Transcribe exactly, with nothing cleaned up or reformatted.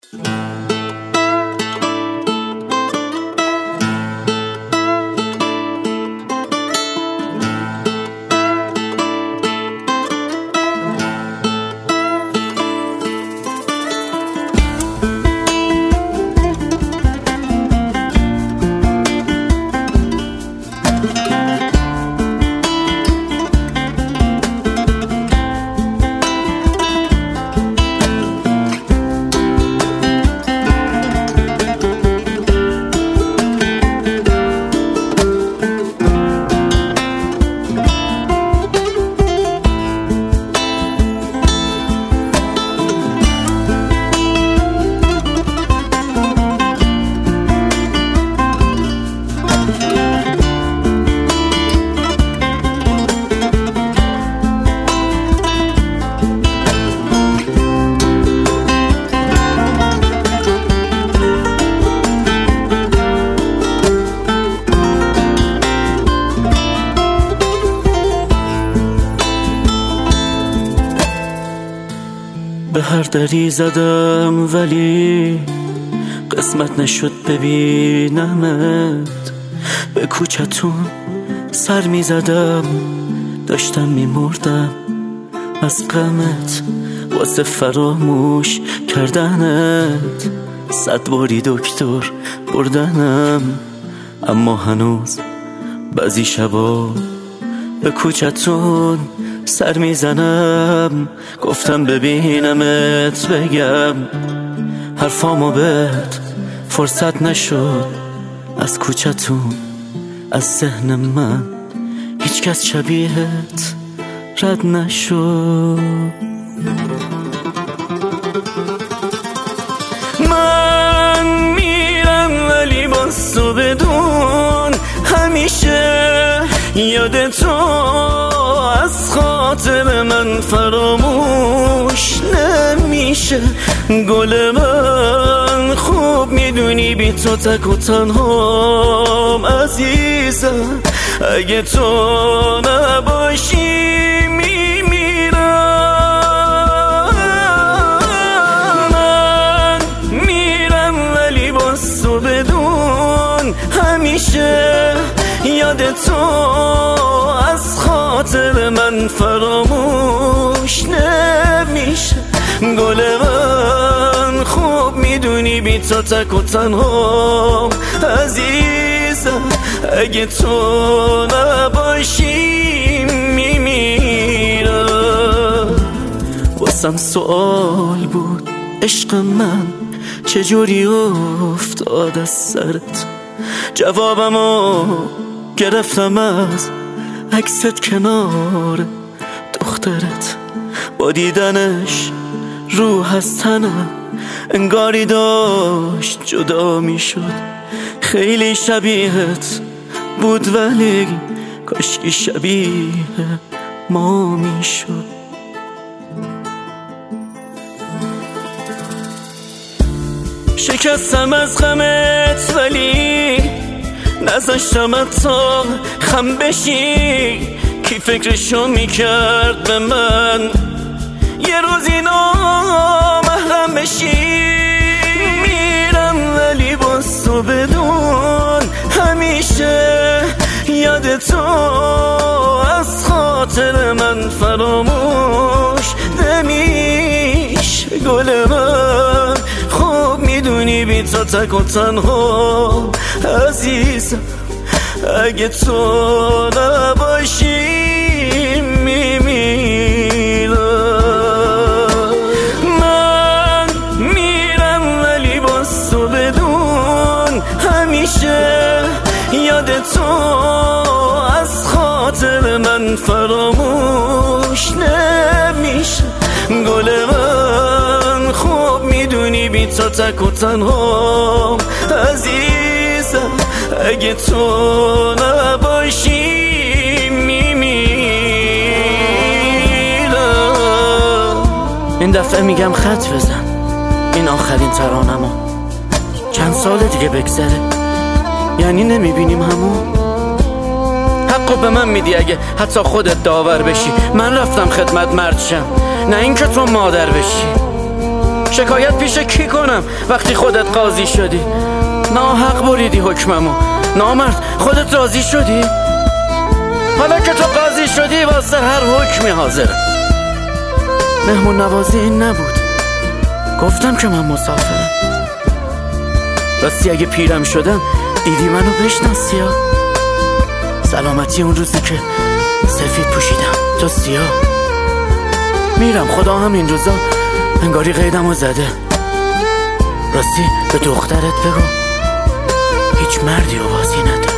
به هر دری زدم ولی قسمت نشد ببینمت. به کوچتون سر می زدم، داشتم می مردم از غمت، واسه فراموش کردنت. صد باری دکتر بردنم، اما هنوز بعضی شبا به کوچتون سر میزنم. گفتم ببینمت بگم حرفامو بهت، فرصت نشد از کوچتون از ذهن من هیچ کس شبیهت رد نشد. من میرم ولی باز تو بدون همیشه یاد تو از خاطر من فراموش نمیشه. گل من خوب میدونی بی تو تک و تنهام عزیزم، اگه تو نباشی میمیرم. من میرم ولی باز تو بدون همیشه یاد تو از خاطر من فراموش نمیشه. گل من خوب میدونی بی تو تک و تنهام عزیزم، اگه تو نباشی میمیرم. واسم سوال بود عشق من چجوری افتاد از سرت، جوابمو گرفتم از عکست کنار دخترت. با دیدنش روح از تنم انگاری داشت جدا می شد. خیلی شبیهت بود ولی کاشکی شبیه ما می شد. شکستم از غمت ولی نذاشتم تا خم بشی. کی فکرشو میکرد به من یه روزی نامحرم بشی. میرم ولی باز تو بدون همیشه یاد تو از خاطر من فراموش نمیشه. گل من خوب میدونی بی تو تک و تنها عزیزم، اگه تو نباشی میمیرم. من میرم ولی باز تو بدون همیشه یاد تو از خاطر من فراموش نمیشه. گل من خوب میدونی بی تو تک و تنها عزیزم، اگه تو نباشی میمیرم. این دفعه میگم خط بزن، این آخرین ترانمو. چند سال دیگه بگذره یعنی نمیبینیم همون. حقو به من میدی اگه حتی خودت داور بشی. من رفتم خدمت مرد شم، نه اینکه تو مادر بشی. شکایت پیش کی کنم وقتی خودت قاضی شدی؟ ناحق بریدی حکممو. نامرد خودت راضی شدی؟ حالا که تو قاضی شدی واسه هر حکمی حاضرم. مهمون نوازی این نبود، گفتم که من مسافرم. راستی اگه پیرم شدم دیدی منو بشناسی ها. سلامتی اون روزی که سفید پوشیدم تو سیاه. میرم، خدا هم این روزا انگاری قیدمو زده. راستی به دخترت بگو هیچ مردی رو بازی نده.